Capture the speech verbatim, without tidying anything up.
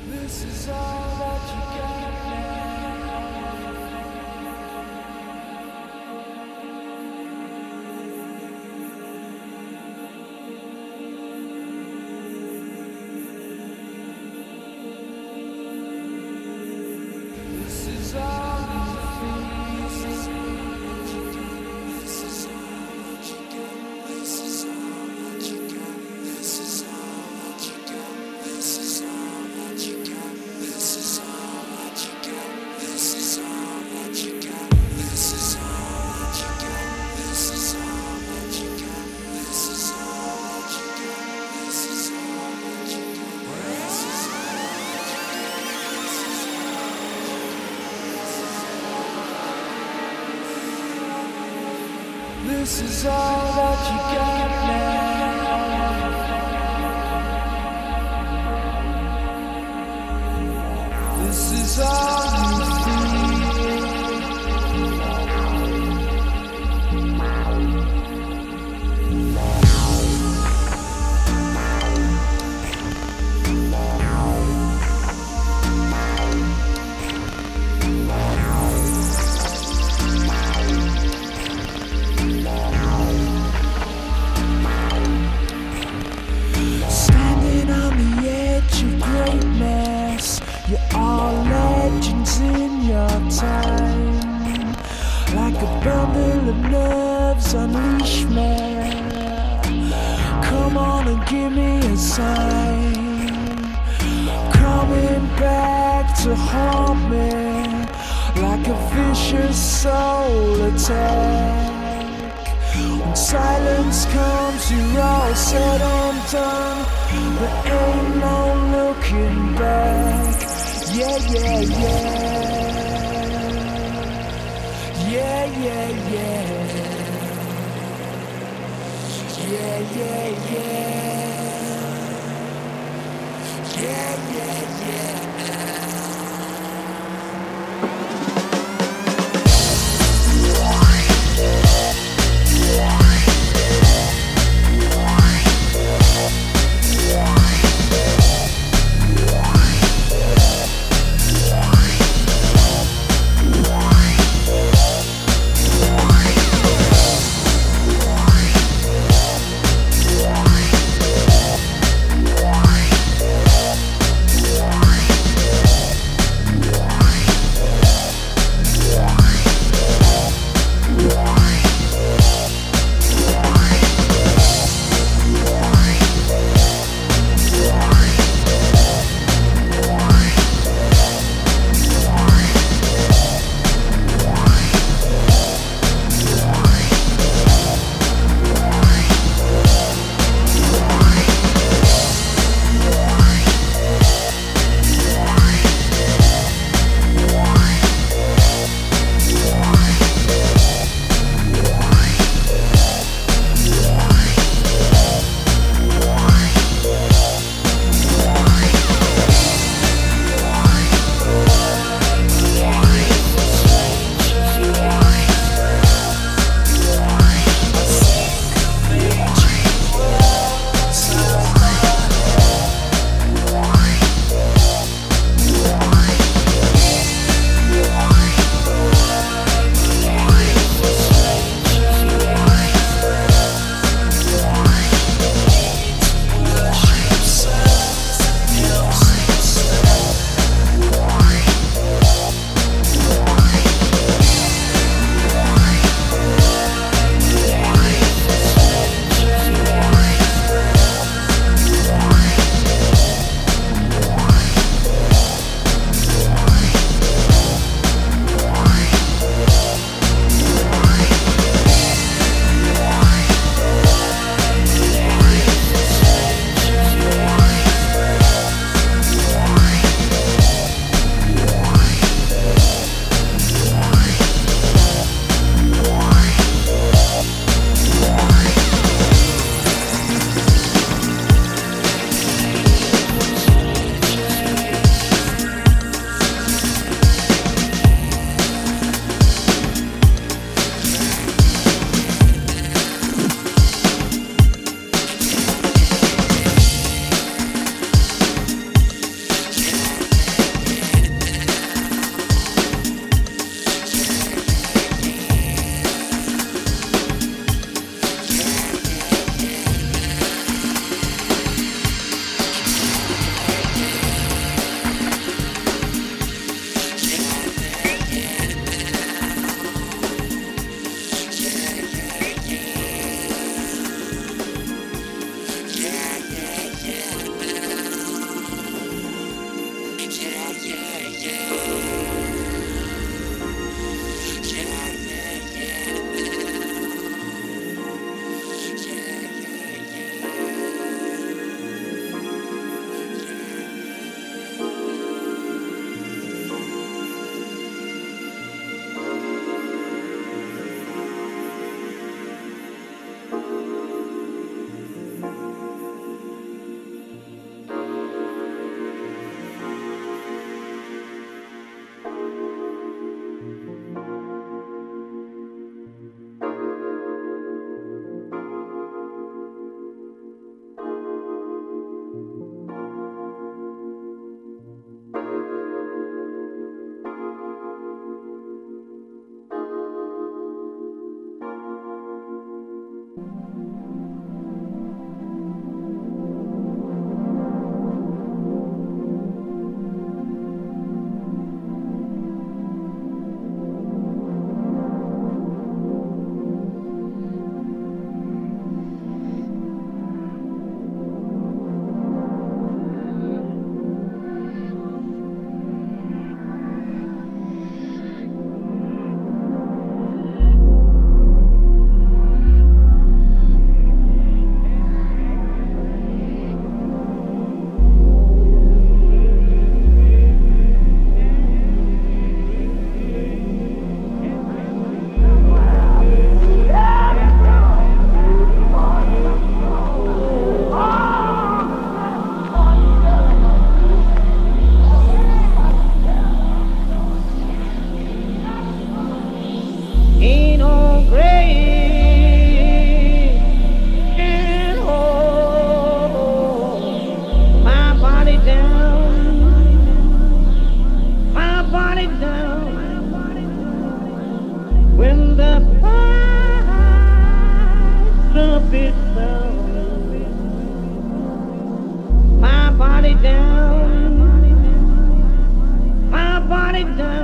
This is all that you got now. This is all you feel. This is all that you got. This is all that you got. This is all that you got. This is all that you got. This is all that you got. This is all that you got. This is all that you got. This is all that you got. This is all that you got. This is all that you got. This is This is all that you got now. This is all you feel. Standing on the edge of greatness, you're all legends in your time. Like a bundle of nerves, unleash me. Come on and give me a sign. Coming back to haunt me like a vicious soul attack. When silence comes, you're all said and done. There ain't no looking back. Yeah, yeah, yeah. Yeah, yeah, yeah. Yeah, yeah, yeah. Yeah, yeah, yeah. body down, my body down.